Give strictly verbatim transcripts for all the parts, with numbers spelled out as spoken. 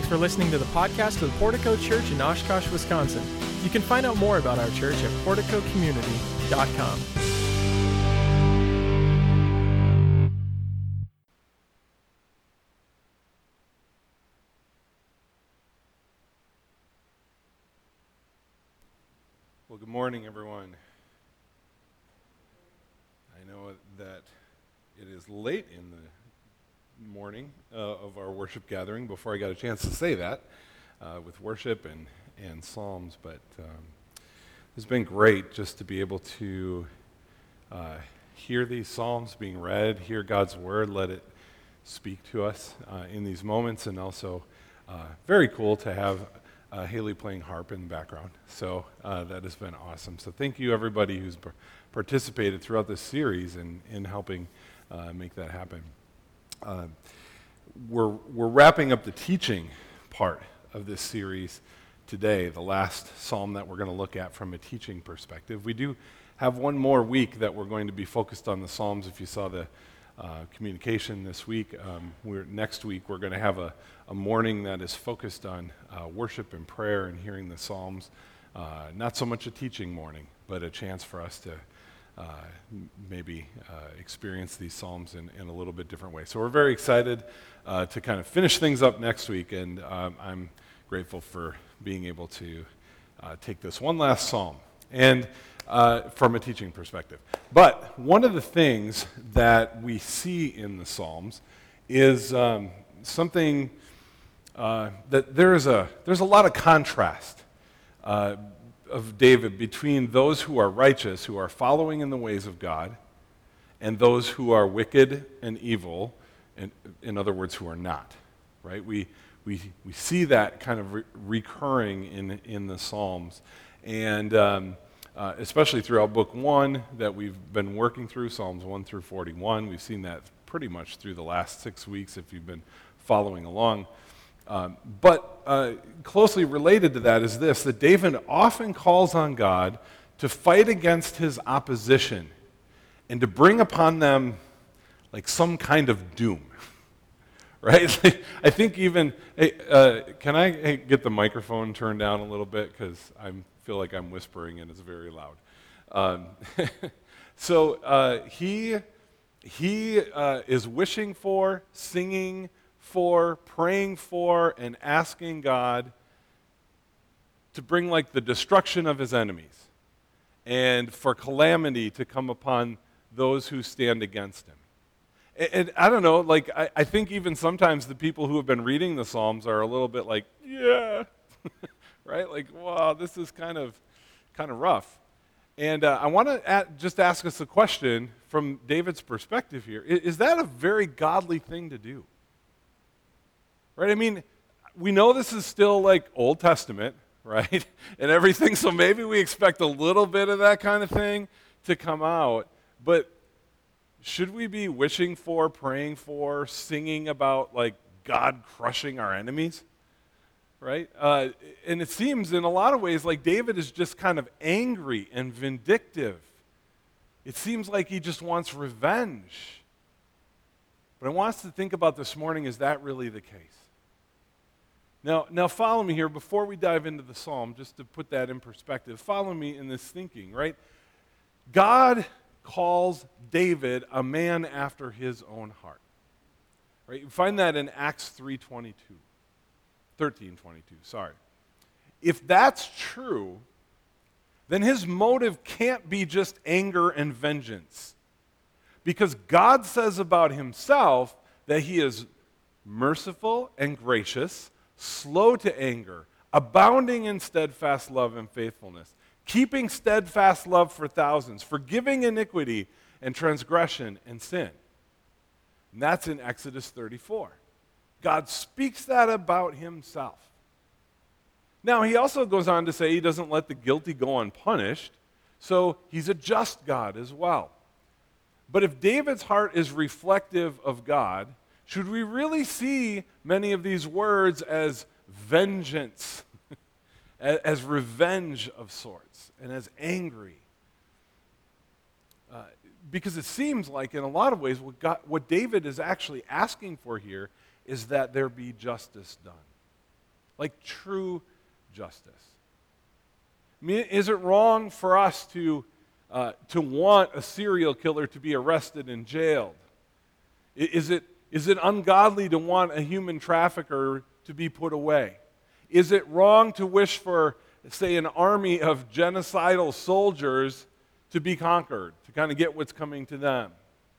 Thanks for listening to the podcast of the Portico Church in Oshkosh, Wisconsin. You can find out more about our church at portico community dot com. Well, good morning, everyone. I know that it is late in the morning uh, of our worship gathering before I got a chance to say that uh, with worship and, and psalms, but um, it's been great just to be able to uh, hear these psalms being read, hear God's word, let it speak to us uh, in these moments, and also uh, very cool to have uh, Haley playing harp in the background. So uh, that has been awesome. So thank you, everybody who's p- participated throughout this series in, in helping uh, make that happen. Uh, we're we're wrapping up the teaching part of this series today, the last psalm that we're going to look at from a teaching perspective. We do have one more week that we're going to be focused on the psalms. If you saw the uh, communication this week, um, we're, next week we're going to have a, a morning that is focused on uh, worship and prayer and hearing the psalms. Uh, not so much a teaching morning, but a chance for us to Uh, maybe uh, experience these psalms in, in a little bit different way. So we're very excited uh, to kind of finish things up next week, and um, I'm grateful for being able to uh, take this one last psalm and uh, from a teaching perspective. But one of the things that we see in the psalms is um, something uh, that there is a there's a lot of contrast Uh, of David between those who are righteous, who are following in the ways of God, and those who are wicked and evil, and in other words, who are not. Right? We we we see that kind of re- recurring in in the Psalms, and um, uh, especially throughout Book One that we've been working through, Psalms one through forty-one. We've seen that pretty much through the last six weeks if you've been following along. Um, but uh, closely related to that is this, that David often calls on God to fight against his opposition and to bring upon them like some kind of doom, right? I think even, hey, uh, can I hey, get the microphone turned down a little bit because I feel like I'm whispering and it's very loud. Um, so uh, he, he uh, is wishing for, singing for, praying for, and asking God to bring like the destruction of his enemies and for calamity to come upon those who stand against him. And, and I don't know, like I, I think even sometimes the people who have been reading the Psalms are a little bit like, yeah, right? Like, wow, this is kind of kind of rough. And uh, I want to just ask us a question from David's perspective here. Is, is that a very godly thing to do? Right? I mean, we know this is still like Old Testament, right? And everything, so maybe we expect a little bit of that kind of thing to come out. But should we be wishing for, praying for, singing about like God crushing our enemies? Right? Uh, and it seems in a lot of ways like David is just kind of angry and vindictive. It seems like he just wants revenge. But I want us to think about this morning, is that really the case? Now, now follow me here before we dive into the psalm, just to put that in perspective. Follow me in this thinking, right? God calls David a man after his own heart. Right? You find that in Acts three twenty-two. thirteen twenty-two, sorry. If that's true, then his motive can't be just anger and vengeance. Because God says about himself that he is merciful and gracious, slow to anger, abounding in steadfast love and faithfulness, keeping steadfast love for thousands, forgiving iniquity and transgression and sin. And that's in Exodus thirty-four. God speaks that about himself. Now, he also goes on to say he doesn't let the guilty go unpunished, so he's a just God as well. But if David's heart is reflective of God, should we really see many of these words as vengeance, as revenge of sorts, and as angry? Uh, because it seems like in a lot of ways what, God, what David is actually asking for here is that there be justice done. like true justice. I mean, is it wrong for us to, uh, to want a serial killer to be arrested and jailed? I- Is it, is it ungodly to want a human trafficker to be put away? Is it wrong to wish for, say, an army of genocidal soldiers to be conquered, to kind of get what's coming to them?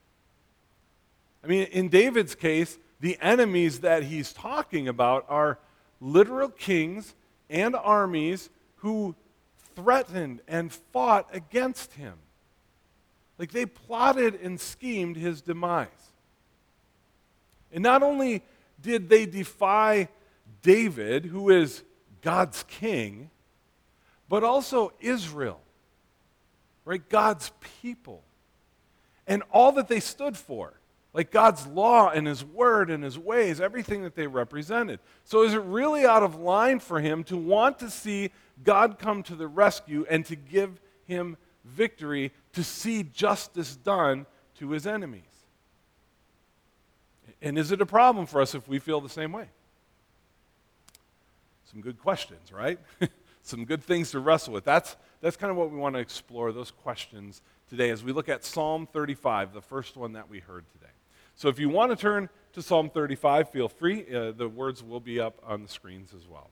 I mean, in David's case, the enemies that he's talking about are literal kings and armies who threatened and fought against him. Like they plotted and schemed his demise. And not only did they defy David, who is God's king, but also Israel, right? God's people. And all that they stood for, like God's law and his word and his ways, everything that they represented. So is it really out of line for him to want to see God come to the rescue and to give him victory, to see justice done to his enemies? And is it a problem for us if we feel the same way? Some good questions, right? Some good things to wrestle with. That's, that's kind of what we want to explore, those questions today as we look at Psalm thirty-five, the first one that we heard today. So if you want to turn to Psalm thirty-five, feel free. Uh, the words will be up on the screens as well.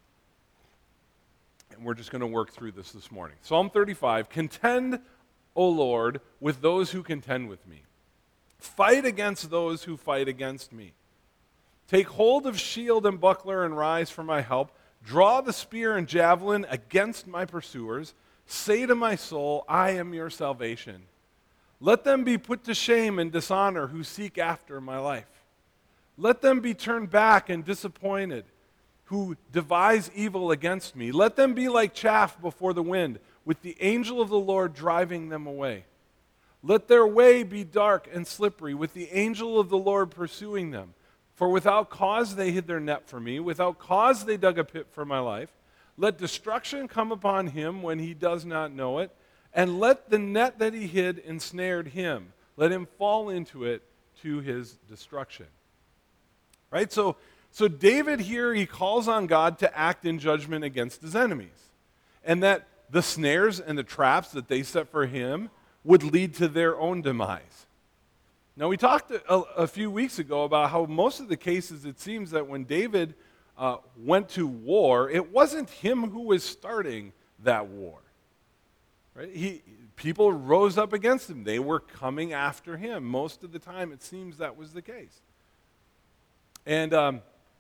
And we're just going to work through this this morning. Psalm thirty-five, contend, O Lord, with those who contend with me. Fight against those who fight against me. Take hold of shield and buckler and rise for my help. Draw the spear and javelin against my pursuers. Say to my soul, I am your salvation. Let them be put to shame and dishonor who seek after my life. Let them be turned back and disappointed who devise evil against me. Let them be like chaff before the wind, with the angel of the Lord driving them away. Let their way be dark and slippery, with the angel of the Lord pursuing them. For without cause they hid their net for me, without cause they dug a pit for my life. Let destruction come upon him when he does not know it, and let the net that he hid ensnared him. Let him fall into it to his destruction. Right? So, so David here, he calls on God to act in judgment against his enemies. And that the snares and the traps that they set for him would lead to their own demise. Now, we talked a, a few weeks ago about how most of the cases, it seems that when David uh, went to war, it wasn't him who was starting that war. Right? He, people rose up against him. They were coming after him. Most of the time, it seems that was the case. And um,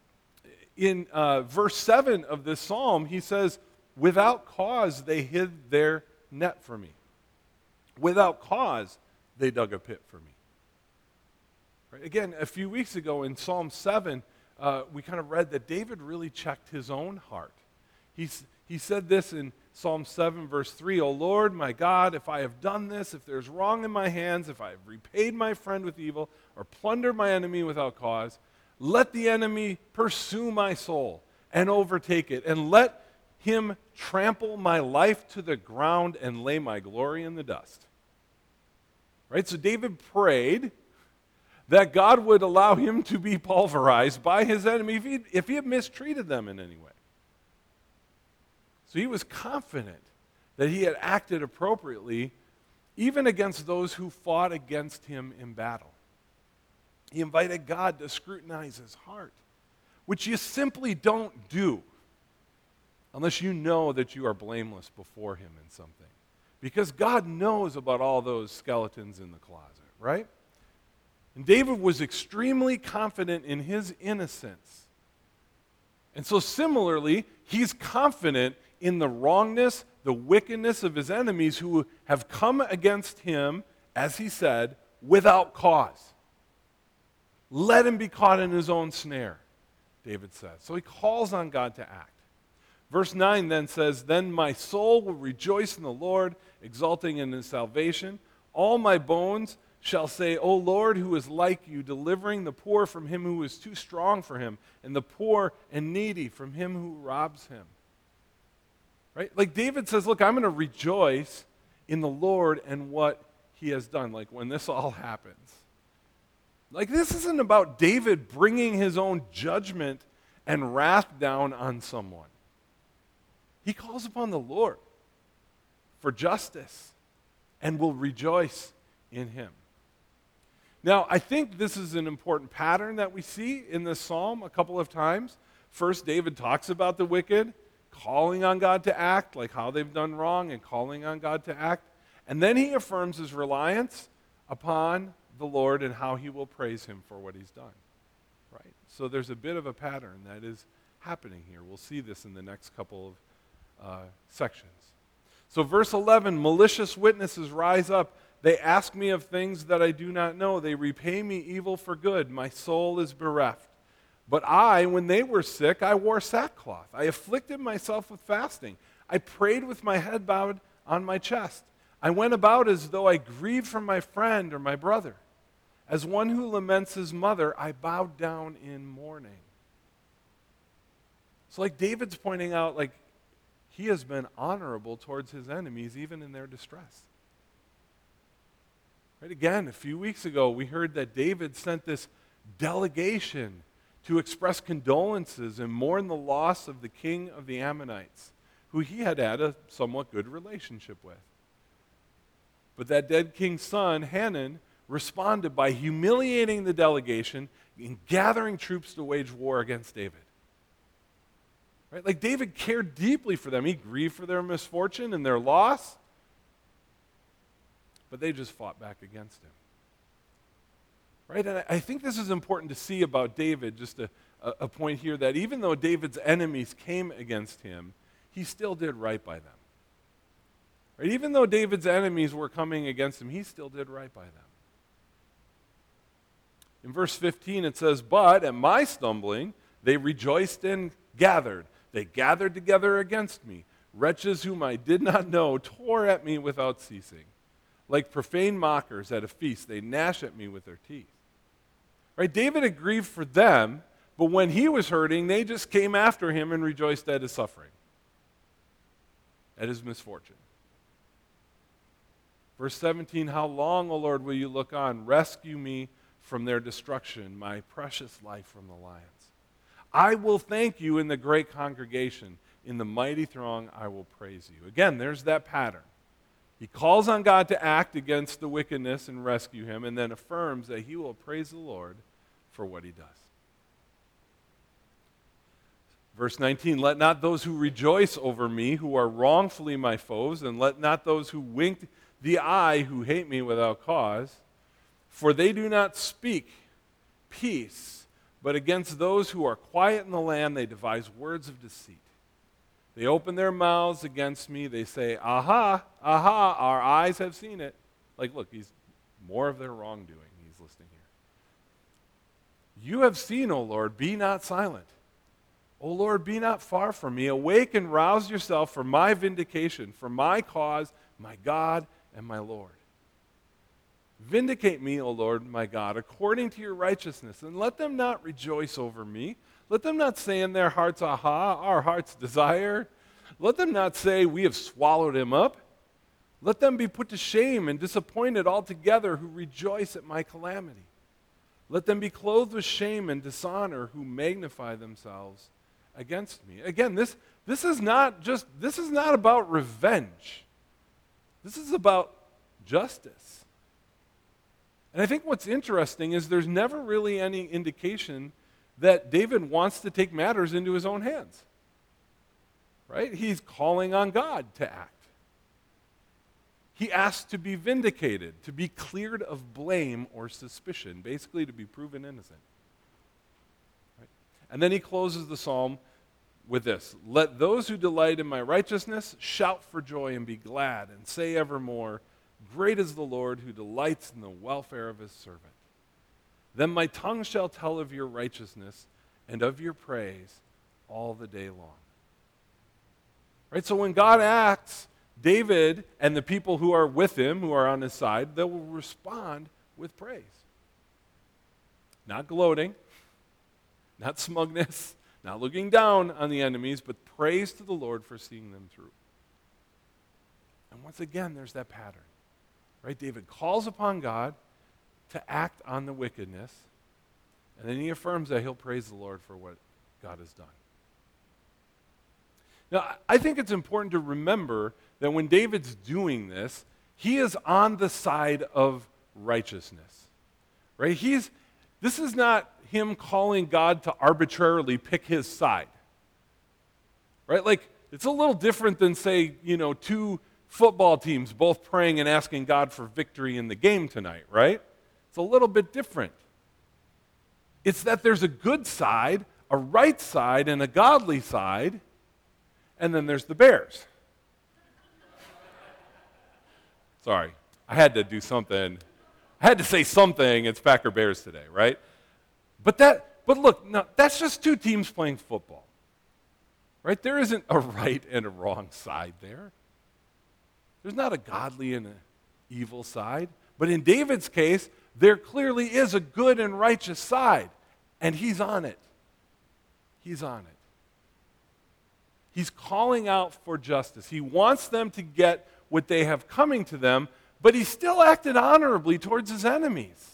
in uh, verse seven of this psalm, he says, without cause they hid their net for me. Without cause they dug a pit for me. Right? Again, a few weeks ago in Psalm seven, uh, we kind of read that David really checked his own heart. He's, he said this in Psalm seven, verse three, O Lord, my God, if I have done this, if there's wrong in my hands, if I have repaid my friend with evil, or plundered my enemy without cause, let the enemy pursue my soul and overtake it, and let him trample my life to the ground and lay my glory in the dust. Right? So David prayed that God would allow him to be pulverized by his enemy if he, if he had mistreated them in any way. So he was confident that he had acted appropriately even against those who fought against him in battle. He invited God to scrutinize his heart, which you simply don't do unless you know that you are blameless before him in something. Because God knows about all those skeletons in the closet, right? And David was extremely confident in his innocence. And so similarly, he's confident in the wrongness, the wickedness of his enemies who have come against him, as he said, without cause. Let him be caught in his own snare, David says. So he calls on God to act. Verse nine then says, Then my soul will rejoice in the Lord, exulting in his salvation. All my bones shall say, O Lord, who is like you, delivering the poor from him who is too strong for him, and the poor and needy from him who robs him. Right? Like David says, look, I'm going to rejoice in the Lord and what he has done, like when this all happens. Like this isn't about David bringing his own judgment and wrath down on someone. He calls upon the Lord for justice and will rejoice in him. Now, I think this is an important pattern that we see in this psalm a couple of times. First, David talks about the wicked, calling on God to act, like how they've done wrong, and calling on God to act. And then he affirms his reliance upon the Lord and how he will praise him for what he's done. Right? So there's a bit of a pattern that is happening here. We'll see this in the next couple of uh, sections. So verse eleven, malicious witnesses rise up. They ask me of things that I do not know. They repay me evil for good. My soul is bereft. But I, when they were sick, I wore sackcloth. I afflicted myself with fasting. I prayed with my head bowed on my chest. I went about as though I grieved for my friend or my brother. As one who laments his mother, I bowed down in mourning. So like David's pointing out, like he has been honorable towards his enemies even in their distress. Right, again, a few weeks ago, we heard that David sent this delegation to express condolences and mourn the loss of the king of the Ammonites, who he had had a somewhat good relationship with. But that dead king's son, Hanun, responded by humiliating the delegation and gathering troops to wage war against David. Right? Like David cared deeply for them. He grieved for their misfortune and their loss. But they just fought back against him. Right? And I think this is important to see about David, just a, a point here, that even though David's enemies came against him, he still did right by them. Right? Even though David's enemies were coming against him, he still did right by them. In verse fifteen it says, but at my stumbling they rejoiced and gathered. They gathered together against me. Wretches whom I did not know tore at me without ceasing. Like profane mockers at a feast, they gnash at me with their teeth. Right? David had grieved for them, but when he was hurting, they just came after him and rejoiced at his suffering, at his misfortune. Verse seventeen, how long, O Lord, will you look on? Rescue me from their destruction, my precious life from the lions. I will thank you in the great congregation. In the mighty throng, I will praise you. Again, there's that pattern. He calls on God to act against the wickedness and rescue him, and then affirms that he will praise the Lord for what he does. Verse nineteen, let not those who rejoice over me, who are wrongfully my foes, and let not those who wink the eye, who hate me without cause, for they do not speak peace, but against those who are quiet in the land they devise words of deceit. They open their mouths against me. They say, aha, aha, our eyes have seen it. Like, look, he's more of their wrongdoing he's listing here. You have seen, O Lord, be not silent. O Lord, be not far from me. Awake and rouse yourself for my vindication, for my cause, my God and my Lord. Vindicate me, O Lord, my God, according to your righteousness, and let them not rejoice over me. Let them not say in their hearts, aha, our heart's desire. Let them not say, we have swallowed him up. Let them be put to shame and disappointed altogether who rejoice at my calamity. Let them be clothed with shame and dishonor who magnify themselves against me. Again, this, this is not just, this is not about revenge. This is about justice. And I think what's interesting is there's never really any indication that David wants to take matters into his own hands. Right? He's calling on God to act. He asks to be vindicated, to be cleared of blame or suspicion, basically to be proven innocent. Right? And then he closes the psalm with this, let those who delight in my righteousness shout for joy and be glad and say evermore, great is the Lord who delights in the welfare of his servant. Then my tongue shall tell of your righteousness and of your praise all the day long. Right? So when God acts, David and the people who are with him, who are on his side, they will respond with praise. Not gloating, not smugness, not looking down on the enemies, but praise to the Lord for seeing them through. And once again, there's that pattern. Right? David calls upon God to act on the wickedness, and then he affirms that he'll praise the Lord for what God has done. Now, I think it's important to remember that when David's doing this, he is on the side of righteousness, right? He's, this is not him calling God to arbitrarily pick his side, right? Like, it's a little different than, say, you know, two football teams both praying and asking God for victory in the game tonight, right? It's a little bit different. It's that there's a good side, a right side, and a godly side, and then there's the Bears. Sorry, I had to do something. I had to say something. It's Packer Bears today, right? But that, but look, no, that's just two teams playing football, right? There isn't a right and a wrong side there. There's not a godly and an evil side. But in David's case, there clearly is a good and righteous side, and he's on it. He's on it. He's calling out for justice. He wants them to get what they have coming to them, but he still acted honorably towards his enemies.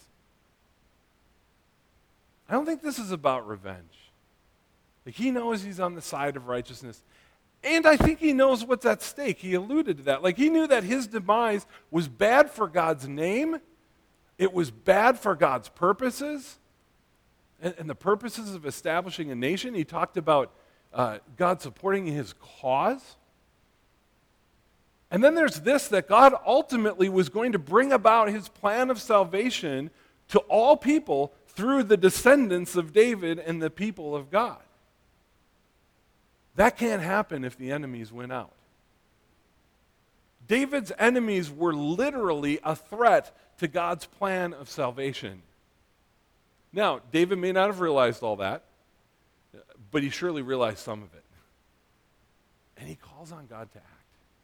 I don't think this is about revenge. Like, he knows he's on the side of righteousness, and I think he knows what's at stake. He alluded to that. Like, he knew that his demise was bad for God's name, it was bad for God's purposes, and, and the purposes of establishing a nation. He talked about uh, God supporting his cause. And then there's this, that God ultimately was going to bring about his plan of salvation to all people through the descendants of David and the people of God. That can't happen if the enemies win out. David's enemies were literally a threat to God's plan of salvation. Now, David may not have realized all that, but he surely realized some of it. And he calls on God to act.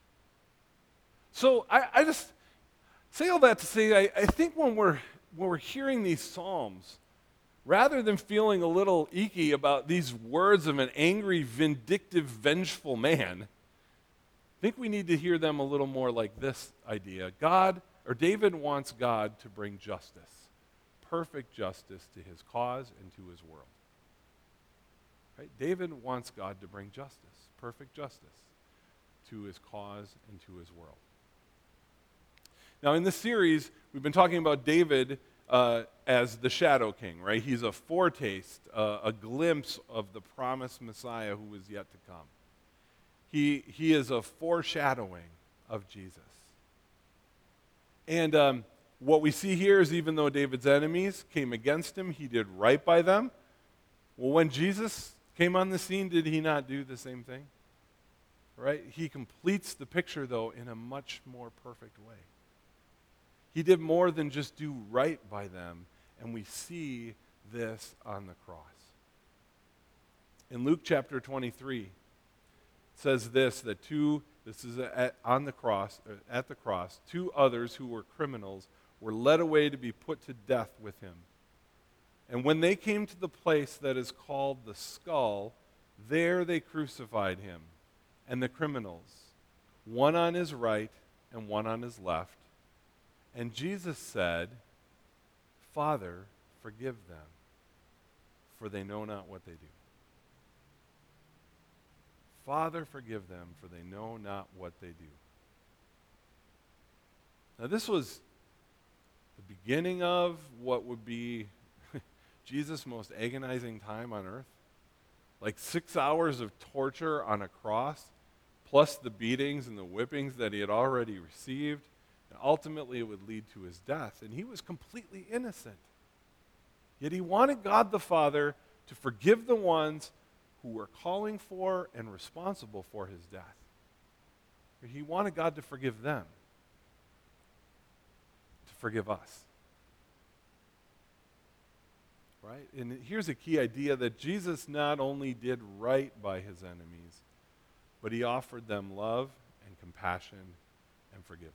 So I, I just say all that to say, I, I think when we're, when we're hearing these Psalms, rather than feeling a little icky about these words of an angry, vindictive, vengeful man, I think we need to hear them a little more like this idea. God, or David wants God to bring justice, perfect justice to his cause and to his world. Right? David wants God to bring justice, perfect justice, to his cause and to his world. Now, in this series, we've been talking about David uh, as the shadow king, right? He's a foretaste, uh, a glimpse of the promised Messiah who is yet to come. He, he is a foreshadowing of Jesus. And um, what we see here is, even though David's enemies came against him, he did right by them. Well, when Jesus came on the scene, did he not do the same thing? Right? He completes the picture, though, in a much more perfect way. He did more than just do right by them, and we see this on the cross. In Luke chapter twenty-three, it says this, that two, this is at, on the cross, at the cross, two others who were criminals were led away to be put to death with him. And when they came to the place that is called the Skull, there they crucified him and the criminals, one on his right and one on his left. And Jesus said, Father, forgive them, for they know not what they do. Father, forgive them, for they know not what they do. Now, this was the beginning of what would be Jesus' most agonizing time on earth. Like six hours of torture on a cross, plus the beatings and the whippings that he had already received. And ultimately, it would lead to his death. And he was completely innocent. Yet he wanted God the Father to forgive the ones who were calling for and responsible for his death. He wanted God to forgive them, to forgive us. Right? And here's a key idea, that Jesus not only did right by his enemies, but he offered them love and compassion and forgiveness.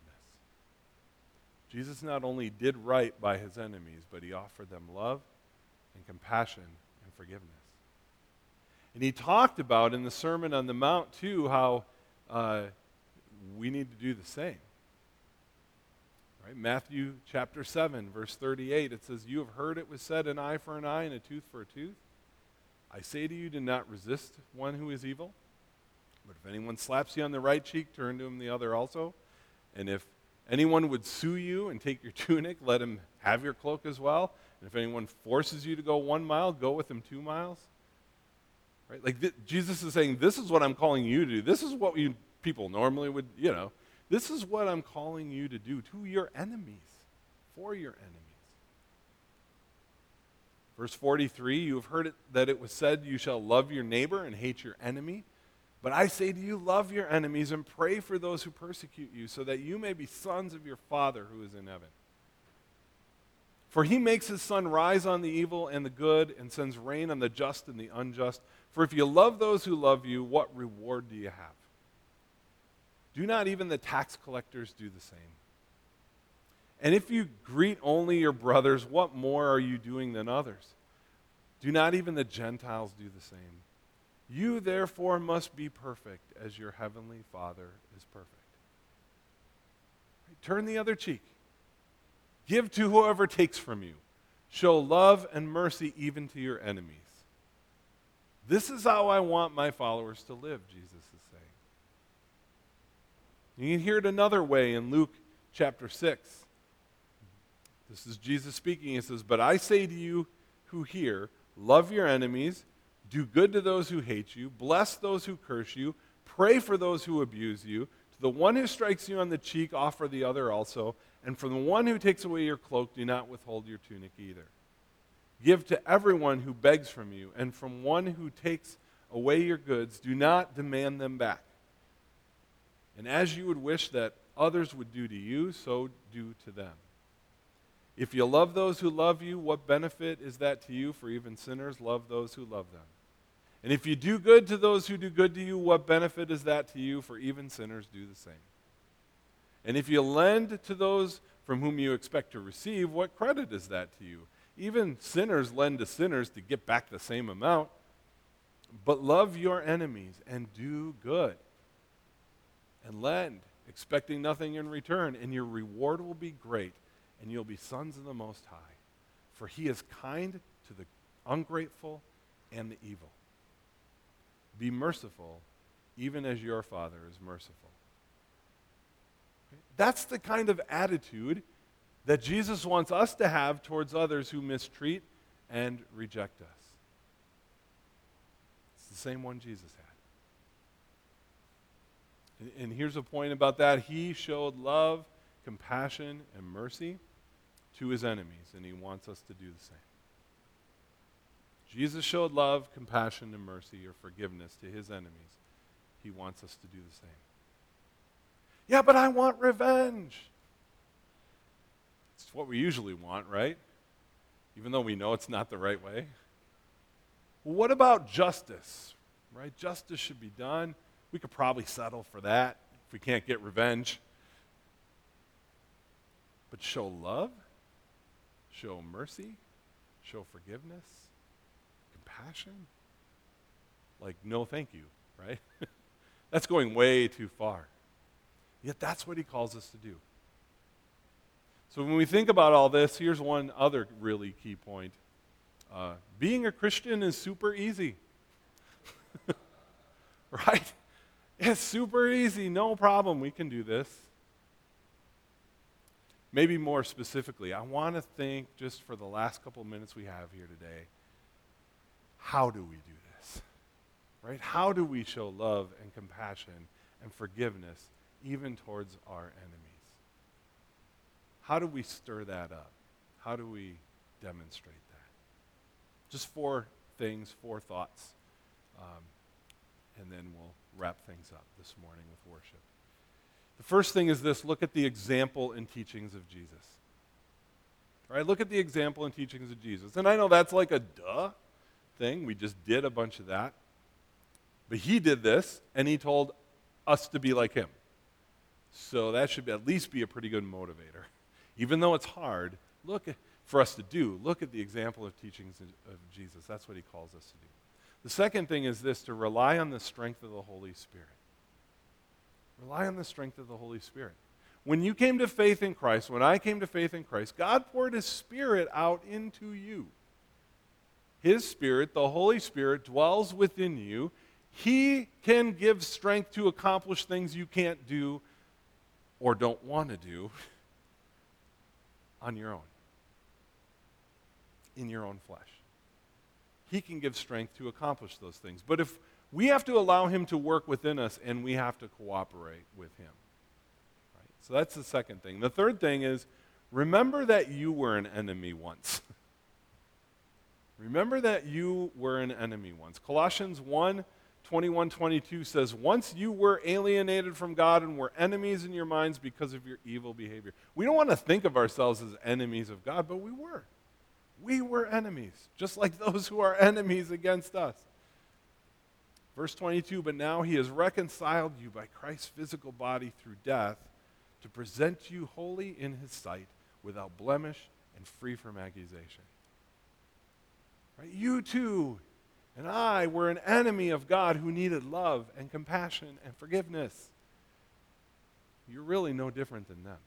Jesus not only did right by his enemies, but he offered them love and compassion and forgiveness. And he talked about in the Sermon on the Mount, too, how uh, we need to do the same. Right? Matthew chapter seven, verse thirty-eight, it says, "You have heard it was said, an eye for an eye and a tooth for a tooth. I say to you, do not resist one who is evil. But if anyone slaps you on the right cheek, turn to him the other also. And if anyone would sue you and take your tunic, let him have your cloak as well. And if anyone forces you to go one mile, go with him two miles. Right? Like th- Jesus is saying, this is what I'm calling you to do. This is what you people normally would, you know. This is what I'm calling you to do to your enemies, for your enemies. Verse forty-three, you have heard it, that it was said, you shall love your neighbor and hate your enemy. But I say to you, love your enemies and pray for those who persecute you, so that you may be sons of your Father who is in heaven. For he makes his sun rise on the evil and the good, and sends rain on the just and the unjust. For if you love those who love you, what reward do you have? Do not even the tax collectors do the same? And if you greet only your brothers, what more are you doing than others? Do not even the Gentiles do the same? You therefore must be perfect as your heavenly Father is perfect. Right? Turn the other cheek. Give to whoever takes from you. Show love and mercy even to your enemies. This is how I want my followers to live, Jesus is saying. You can hear it another way in Luke chapter six. This is Jesus speaking. He says, but I say to you who hear, love your enemies, do good to those who hate you, bless those who curse you, pray for those who abuse you. To the one who strikes you on the cheek, offer the other also. And from the one who takes away your cloak, do not withhold your tunic either. Give to everyone who begs from you, and from one who takes away your goods, do not demand them back. And as you would wish that others would do to you, so do to them. If you love those who love you, what benefit is that to you? For even sinners love those who love them. And if you do good to those who do good to you, what benefit is that to you? For even sinners do the same. And if you lend to those from whom you expect to receive, what credit is that to you? Even sinners lend to sinners to get back the same amount. But love your enemies and do good. And lend, expecting nothing in return, and your reward will be great, and you'll be sons of the Most High. For he is kind to the ungrateful and the evil. Be merciful, even as your Father is merciful. That's the kind of attitude that Jesus wants us to have towards others who mistreat and reject us. It's the same one Jesus had. And, and here's a point about that. He showed love, compassion, and mercy to his enemies, and he wants us to do the same. Jesus showed love, compassion, and mercy or forgiveness to his enemies. He wants us to do the same. Yeah, but I want revenge. It's what we usually want, right? Even though we know it's not the right way. Well, what about justice? Right? Justice should be done. We could probably settle for that if we can't get revenge. But show love, show mercy, show forgiveness, compassion. Like, no thank you, right? That's going way too far. Yet that's what he calls us to do. So when we think about all this, here's one other really key point. Uh, being a Christian is super easy. Right? It's super easy, no problem. We can do this. Maybe more specifically, I want to think just for the last couple minutes we have here today, how do we do this? Right? How do we show love and compassion and forgiveness even towards our enemies? How do we stir that up? How do we demonstrate that? Just four things, four thoughts, um, and then we'll wrap things up this morning with worship. The first thing is this: look at the example and teachings of Jesus. All right, look at the example and teachings of Jesus. And I know that's like a duh thing. We just did a bunch of that. But he did this, and he told us to be like him. So that should at least be a pretty good motivator. Even though it's hard, look at, for us to do, look at the example of teachings of Jesus. That's what he calls us to do. The second thing is this: to rely on the strength of the Holy Spirit. Rely on the strength of the Holy Spirit. When you came to faith in Christ, when I came to faith in Christ, God poured his Spirit out into you. His Spirit, the Holy Spirit, dwells within you. He can give strength to accomplish things you can't do or don't want to do on your own, in your own flesh. He can give strength to accomplish those things. But if we have to allow him to work within us, and we have to cooperate with him. Right? So that's the second thing. The third thing is, remember that you were an enemy once. Remember that you were an enemy once. Colossians one, twenty-one, twenty-two says, once you were alienated from God and were enemies in your minds because of your evil behavior. We don't want to think of ourselves as enemies of God, but we were. We were enemies, just like those who are enemies against us. Verse twenty-two, but now he has reconciled you by Christ's physical body through death to present you holy in his sight, without blemish and free from accusation. Right? You too and I were an enemy of God who needed love and compassion and forgiveness. You're really no different than them.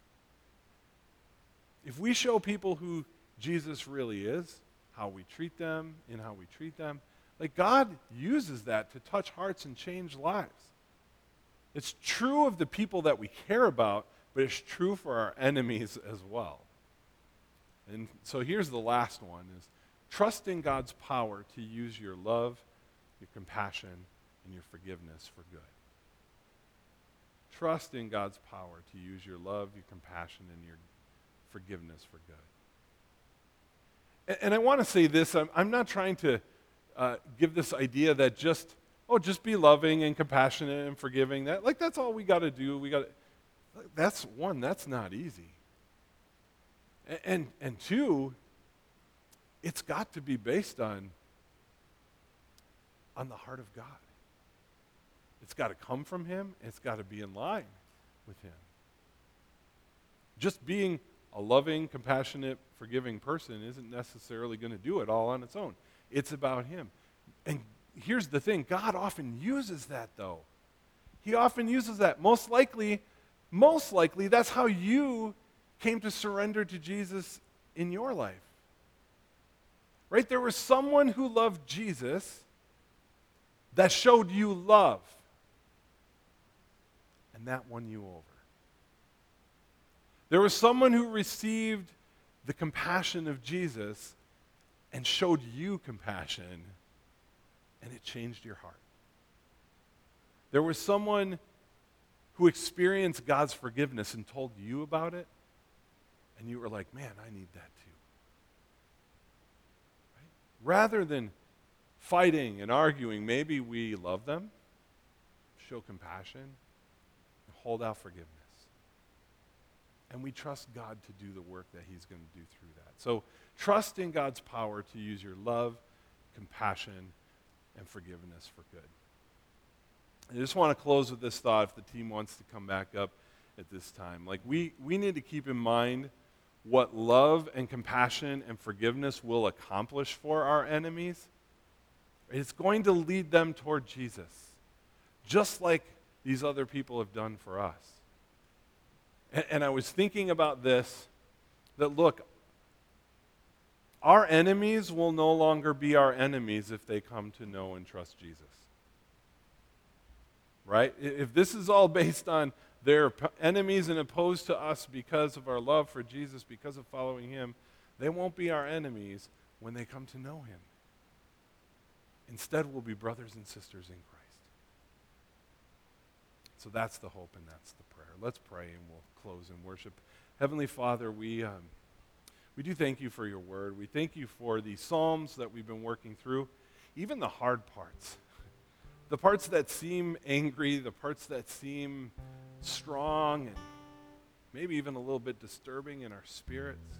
If we show people who Jesus really is, how we treat them, in how we treat them, like God uses that to touch hearts and change lives. It's true of the people that we care about, but it's true for our enemies as well. And so here's the last one, is trust in God's power to use your love, your compassion, and your forgiveness for good. Trust in God's power to use your love, your compassion, and your forgiveness for good. And, and I want to say this, I'm, I'm not trying to uh, give this idea that just, oh, just be loving and compassionate and forgiving. That, like, that's all we got to do. We got That's one, that's not easy. And, and, and two, it's got to be based on, on the heart of God. It's got to come from him. It's got to be in line with him. Just being a loving, compassionate, forgiving person isn't necessarily going to do it all on its own. It's about him. And here's the thing, God often uses that, though. He often uses that. Most likely, most likely, that's how you came to surrender to Jesus in your life. Right? There was someone who loved Jesus that showed you love. And that won you over. There was someone who received the compassion of Jesus and showed you compassion, and it changed your heart. There was someone who experienced God's forgiveness and told you about it, and you were like, man, I need that too. Right? Rather than fighting and arguing, maybe we love them, show compassion, and hold out forgiveness. And we trust God to do the work that he's going to do through that. So trust in God's power to use your love, compassion, and forgiveness for good. I just want to close with this thought, if the team wants to come back up at this time. Like, we, we need to keep in mind what love and compassion and forgiveness will accomplish for our enemies. It's going to lead them toward Jesus, just like these other people have done for us. And, and I was thinking about this, that look, our enemies will no longer be our enemies if they come to know and trust Jesus. Right? If this is all based on they're enemies and opposed to us because of our love for Jesus, because of following him, they won't be our enemies when they come to know him. Instead, we'll be brothers and sisters in Christ. So that's the hope and that's the prayer. Let's pray and we'll close in worship. Heavenly Father, we, um, we do thank you for your word. We thank you for the Psalms that we've been working through, even the hard parts. The parts that seem angry, the parts that seem strong and maybe even a little bit disturbing in our spirits.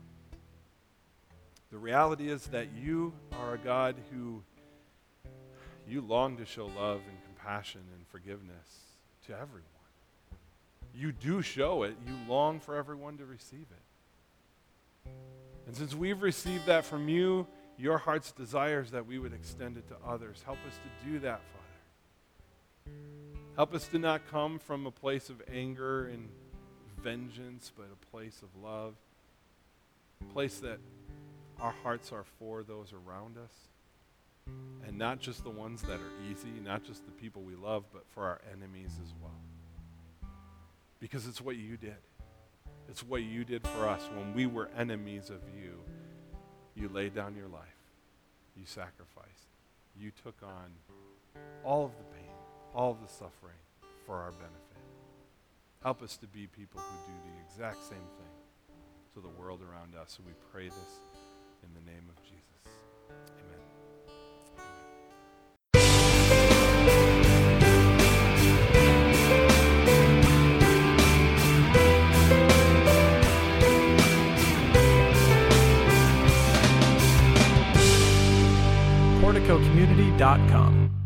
The reality is that you are a God who you long to show love and compassion and forgiveness to everyone. You do show it. You long for everyone to receive it. And since we've received that from you, your heart's desires that we would extend it to others. Help us to do that, Father. Help us to not come from a place of anger and vengeance, but a place of love. A place that our hearts are for those around us. And not just the ones that are easy, not just the people we love, but for our enemies as well. Because it's what you did. It's what you did for us. When we were enemies of you, you laid down your life. You sacrificed. You took on all of the pain, all of the suffering for our benefit. Help us to be people who do the exact same thing to the world around us. So we pray this in the name of Jesus. Amen. portico community dot com